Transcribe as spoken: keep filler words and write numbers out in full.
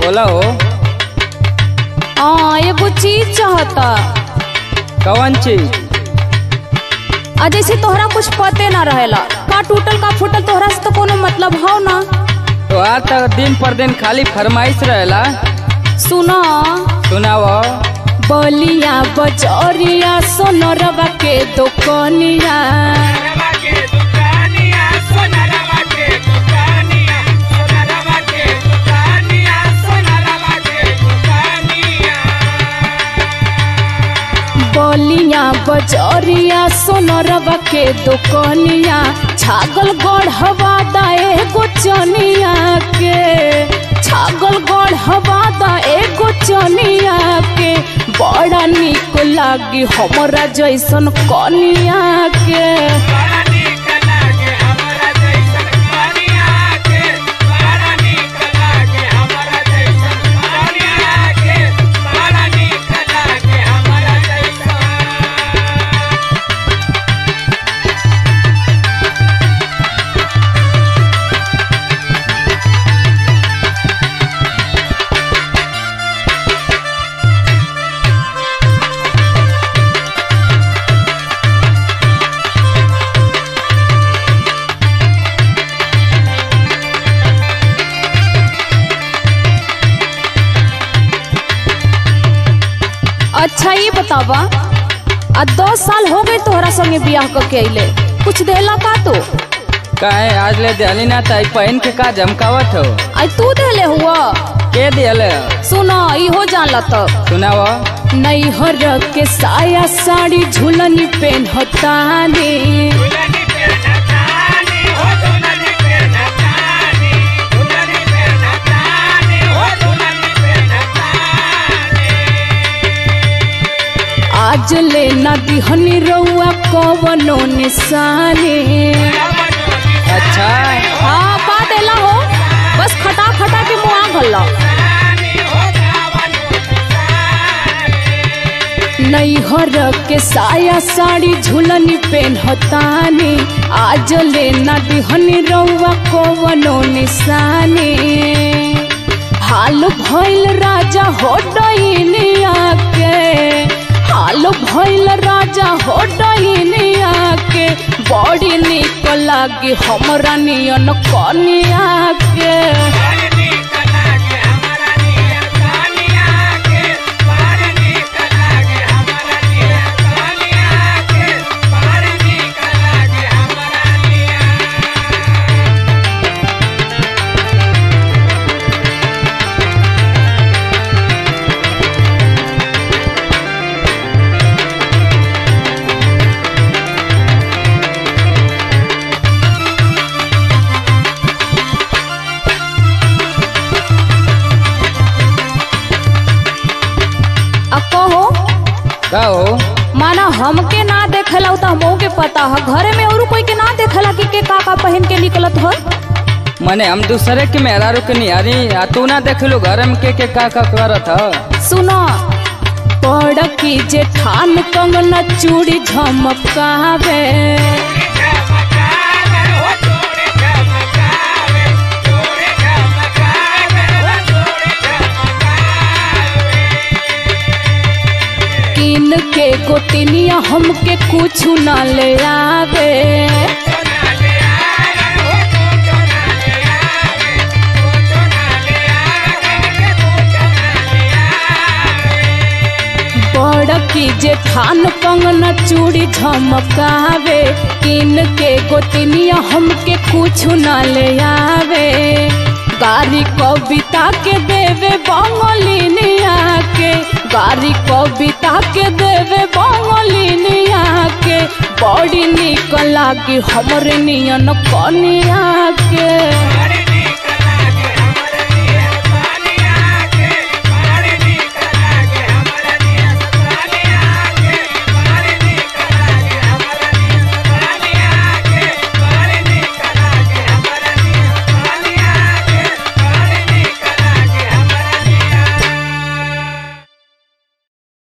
बोला हो। हाँ एगो चीज चाहता। कौन चीज? आ जैसे तोहरा कुछ पते ना रहेला, का टूटल का फूटल तोहरा से तो कोनो मतलब हो ना। तो आज तक दिन पर दिन खाली फरमाइश रहेला। सुना सुनाओ। बलिया बजरिया सोनरवा के दुकानिया, बलिया बजरिया सोनरवा के दुकानिया, छागल गढ़वा दाए गोचनिया के, छागल गढ़वा दाए गोचनिया के, बड़ा निक लागी हमरा जैसन कनिया के। अच्छा ये बतावा, आ दस साल हो गए तोहरा संगे बियाह करके अइले, कुछ देला का तो? काहे आज ले दियाली ना ताई पहन के का जमकावत हो? आज तू देले हुआ? के दियले? सुना इहो जानला तो सुनाओ। नैहर के साया साड़ी झुलनी पेन्हतानी, आज ले ना दिहनी रउआ कवनो निशानी। अच्छा हाँ पा देला हो, बस खटा खटा के मुआ गल्ला। नैहर के साया साड़ी झुलनी पेन्हतानी, आज ले ना दिहनी रउआ कवनो निशानी। हाल भइल राजा हो डइनिया के, हाल भइल राजा हो डइनिया के, बड़ी निक लागी हमरा नियन कनिया के। का हो? माना हमके ना देखला तो हमो के पता है, घरे में और कोई के ना देखला कि के का का पहन के निकलत हो। मने हम दूसरे के मेहरा रुक निहारी, आ तू ना देखलू घर में के के का का करत हो? सुनो पड़ की जेठान कंगना चूड़ी झमकावे, किन के गोतिनिया हमके कुछ ना ले आवे। बड़ की जेठान कंगना चूड़ी झमकावे, किन के गोतिनिया हमके कुछ ना ले आवे। गारी कविता के देवे बंगलिनिया के, गारी कविता के देवे बंगलिनिया के, बड़ी निक लागी हमरे नियन कनिया के।